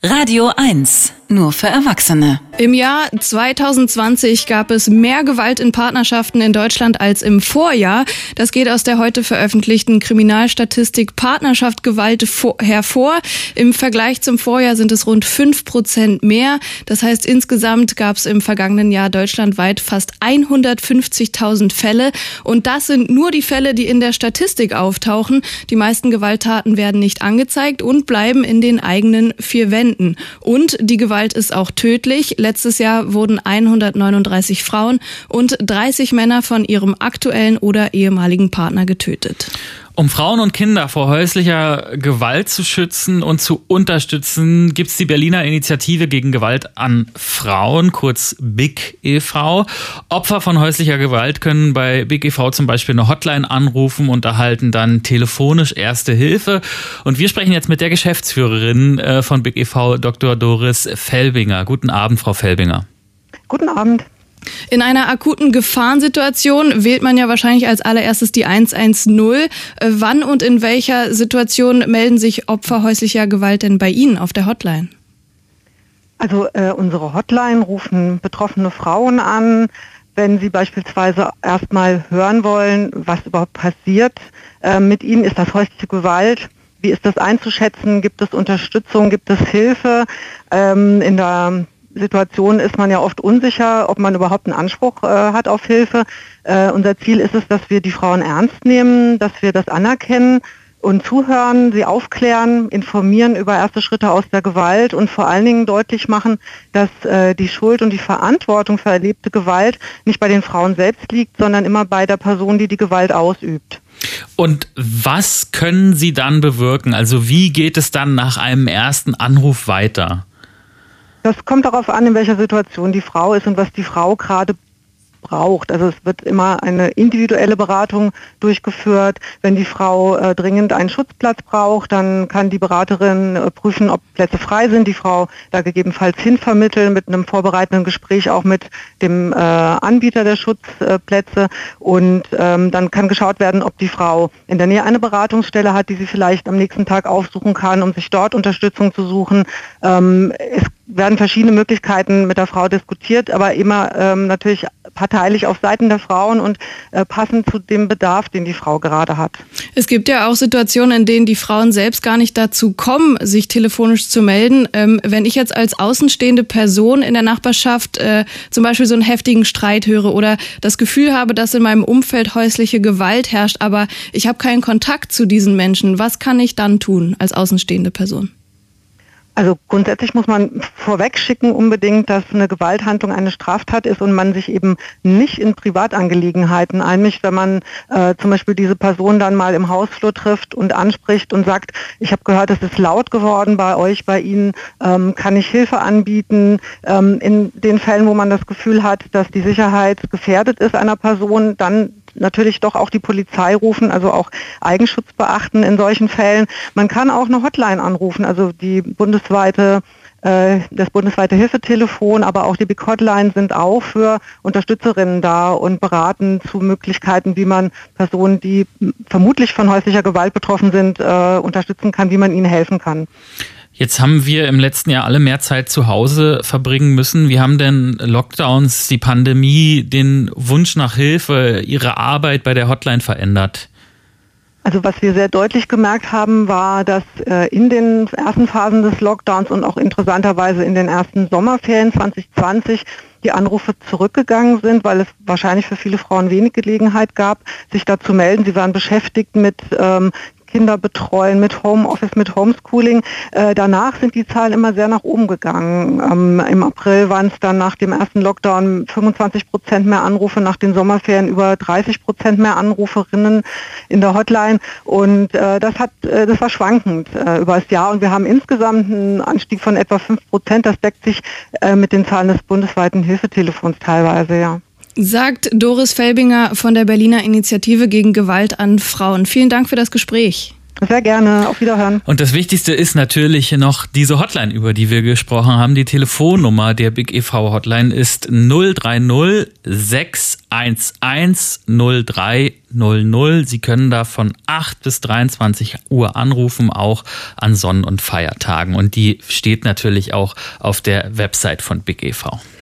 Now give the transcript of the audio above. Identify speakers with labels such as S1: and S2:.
S1: Radio 1, nur für Erwachsene.
S2: Im Jahr 2020 gab es mehr Gewalt in Partnerschaften in Deutschland als im Vorjahr. Das geht aus der heute veröffentlichten Kriminalstatistik Partnerschaft Gewalt hervor. Im Vergleich zum Vorjahr sind es rund 5% mehr. Das heißt, insgesamt gab es im vergangenen Jahr deutschlandweit fast 150.000 Fälle. Und das sind nur die Fälle, die in der Statistik auftauchen. Die meisten Gewalttaten werden nicht angezeigt und bleiben in den eigenen vier Wänden. Und die Gewalt ist auch tödlich. Letztes Jahr wurden 139 Frauen und 30 Männer von ihrem aktuellen oder ehemaligen Partner getötet.
S3: Um Frauen und Kinder vor häuslicher Gewalt zu schützen und zu unterstützen, gibt's die Berliner Initiative gegen Gewalt an Frauen, kurz BIG e.V. Opfer von häuslicher Gewalt können bei BIG e.V. zum Beispiel eine Hotline anrufen und erhalten dann telefonisch erste Hilfe. Und wir sprechen jetzt mit der Geschäftsführerin von BIG e.V., Dr. Doris Felbinger. Guten Abend, Frau Felbinger.
S4: Guten Abend.
S2: In einer akuten Gefahrensituation wählt man ja wahrscheinlich als allererstes die 110. Wann und in welcher Situation melden sich Opfer häuslicher Gewalt denn bei Ihnen auf der Hotline?
S4: Also unsere Hotline rufen betroffene Frauen an, wenn sie beispielsweise erstmal hören wollen, was überhaupt passiert mit ihnen. Ist das häusliche Gewalt? Wie ist das einzuschätzen? Gibt es Unterstützung? Gibt es Hilfe? In der Situation ist man ja oft unsicher, ob man überhaupt einen Anspruch hat auf Hilfe. Unser Ziel ist es, dass wir die Frauen ernst nehmen, dass wir das anerkennen und zuhören, sie aufklären, informieren über erste Schritte aus der Gewalt und vor allen Dingen deutlich machen, dass die Schuld und die Verantwortung für erlebte Gewalt nicht bei den Frauen selbst liegt, sondern immer bei der Person, die die Gewalt ausübt.
S3: Und was können Sie dann bewirken? Also wie geht es dann nach einem ersten Anruf weiter?
S4: Das kommt darauf an, in welcher Situation die Frau ist und was die Frau gerade braucht. Also es wird immer eine individuelle Beratung durchgeführt. Wenn die Frau dringend einen Schutzplatz braucht, dann kann die Beraterin prüfen, ob Plätze frei sind, die Frau da gegebenenfalls hinvermitteln mit einem vorbereitenden Gespräch auch mit dem Anbieter der Schutzplätze. Und dann kann geschaut werden, ob die Frau in der Nähe eine Beratungsstelle hat, die sie vielleicht am nächsten Tag aufsuchen kann, um sich dort Unterstützung zu suchen. Es werden verschiedene Möglichkeiten mit der Frau diskutiert, aber immer natürlich parteilich auf Seiten der Frauen und passend zu dem Bedarf, den die Frau gerade hat.
S2: Es gibt ja auch Situationen, in denen die Frauen selbst gar nicht dazu kommen, sich telefonisch zu melden. Wenn ich jetzt als außenstehende Person in der Nachbarschaft zum Beispiel so einen heftigen Streit höre oder das Gefühl habe, dass in meinem Umfeld häusliche Gewalt herrscht, aber ich habe keinen Kontakt zu diesen Menschen, was kann ich dann tun als außenstehende Person?
S4: Also grundsätzlich muss man vorweg schicken unbedingt, dass eine Gewalthandlung eine Straftat ist und man sich eben nicht in Privatangelegenheiten einmischt, wenn man zum Beispiel diese Person dann mal im Hausflur trifft und anspricht und sagt, ich habe gehört, es ist laut geworden bei euch, bei Ihnen, kann ich Hilfe anbieten? In den Fällen, wo man das Gefühl hat, dass die Sicherheit gefährdet ist einer Person, dann natürlich doch auch die Polizei rufen, also auch Eigenschutz beachten in solchen Fällen. Man kann auch eine Hotline anrufen, also das bundesweite Hilfetelefon, aber auch die Big Hotline sind auch für Unterstützerinnen da und beraten zu Möglichkeiten, wie man Personen, die vermutlich von häuslicher Gewalt betroffen sind, unterstützen kann, wie man ihnen helfen kann.
S3: Jetzt haben wir im letzten Jahr alle mehr Zeit zu Hause verbringen müssen. Wie haben denn Lockdowns, die Pandemie, den Wunsch nach Hilfe, Ihre Arbeit bei der Hotline verändert?
S4: Also was wir sehr deutlich gemerkt haben, war, dass in den ersten Phasen des Lockdowns und auch interessanterweise in den ersten Sommerferien 2020 die Anrufe zurückgegangen sind, weil es wahrscheinlich für viele Frauen wenig Gelegenheit gab, sich da zu melden. Sie waren beschäftigt mit Kinder betreuen, mit Homeoffice, mit Homeschooling. Danach sind die Zahlen immer sehr nach oben gegangen. Im April waren es dann nach dem ersten Lockdown 25% mehr Anrufe, nach den Sommerferien über 30% mehr Anruferinnen in der Hotline. Und das war schwankend über das Jahr. Und wir haben insgesamt einen Anstieg von etwa 5%. Das deckt sich mit den Zahlen des bundesweiten Hilfetelefons teilweise, ja.
S2: Sagt Doris Felbinger von der Berliner Initiative gegen Gewalt an Frauen. Vielen Dank für das Gespräch.
S4: Sehr gerne. Auf Wiederhören.
S3: Und das Wichtigste ist natürlich noch diese Hotline, über die wir gesprochen haben. Die Telefonnummer der Big e.V. Hotline ist 030 611 0300. Sie können da von 8 bis 23 Uhr anrufen, auch an Sonn- und Feiertagen. Und die steht natürlich auch auf der Website von Big e.V.